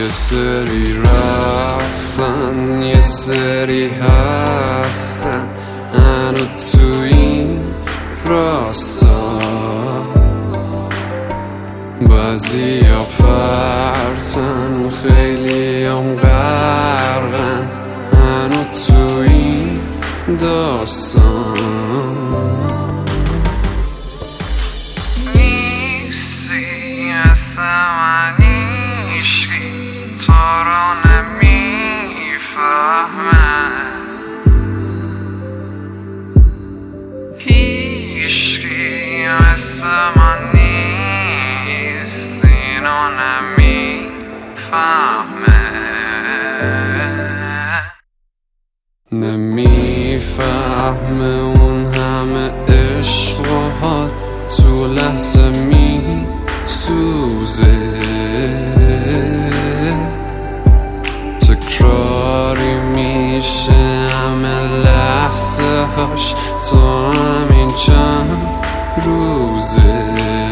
یه سری رفتن یه سری هستن هنو تو این راستا، بعضی ها پرتن خیلی هم غرقن هنو تو این داستان. نیستی اصلا من هیچکی تو رو نمیفهمه، هیچکی مثل من نیست اینو نمیفهمه. نمیفهمه اون همه عشق و حال تو لحظه می سوزه، تکراری میشه همه لحظه هاش تو همین چند روزه.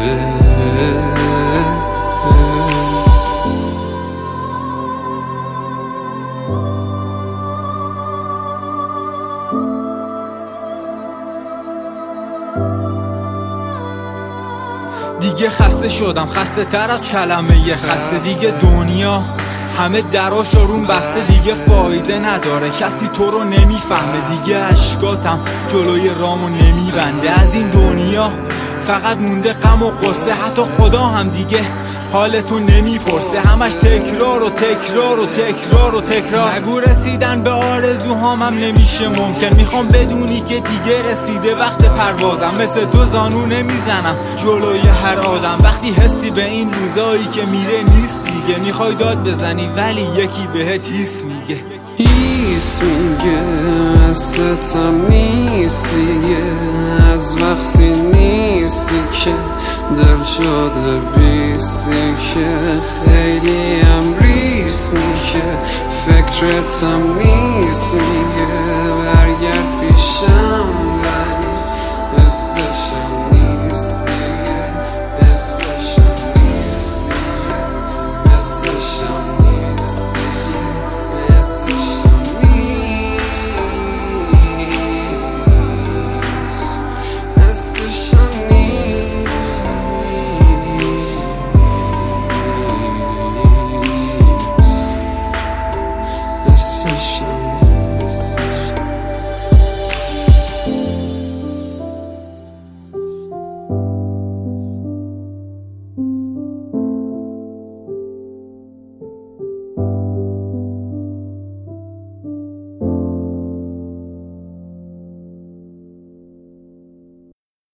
دیگه خسته شدم، خسته تر از کلمه خسته. دیگه دنیا همه دراش روم بسته، دیگه فایده نداره کسی تو رو نمیفهمه. دیگه اشکاتم جلوی رامو نمیبنده، از این دنیا فقط مونده غم و قصه. حتی خدا هم دیگه حالتون نمیپرسه، همش تکرار و تکرار و تکرار و تکرار. نگو رسیدن به آرزوهام هم نمیشه ممکن، میخوام بدونی که دیگه رسیده وقت پروازم. مثل دو زانو نمیزنم جلوی هر آدم، وقتی حسی به این روزایی که میره نیست دیگه. میخوای داد بزنی ولی یکی بهت هیس میگه، هیس میگه مثل تم نیستی، از وقتی نیستی که دل شده بیستی، که خیلی هم ریستی که فکرتم نیست میگه برگرد پیشم